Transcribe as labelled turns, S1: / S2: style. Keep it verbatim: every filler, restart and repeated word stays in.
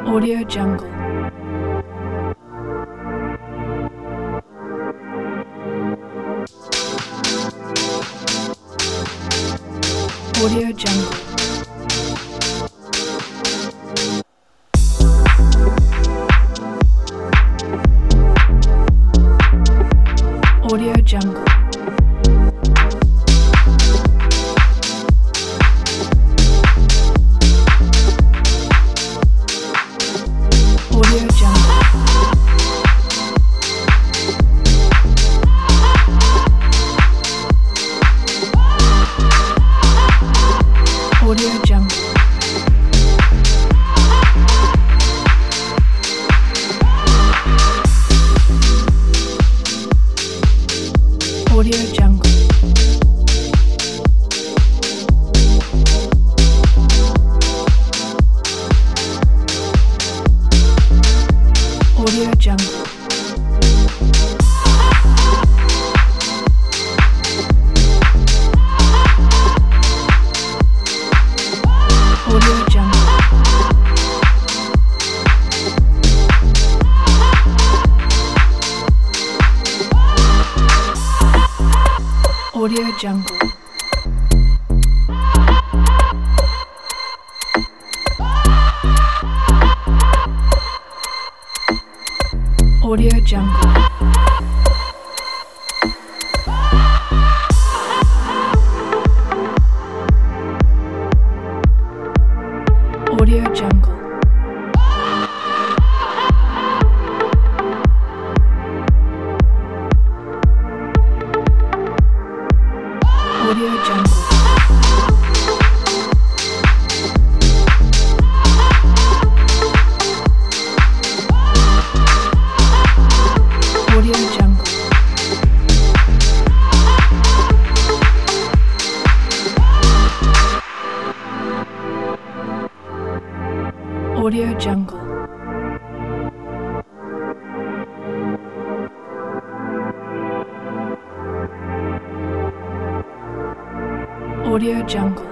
S1: Audio Jungle. Audio Jungle. Audio Jungle. Audio Jungle. Audio Jungle. Audio Jungle. Audio Jungle. Audio Jungle. Audio Jungle. Audio Jungle. Audio Jungle. Audio Jungle. Audio Jungle. Audio Jungle. Audio Jungle.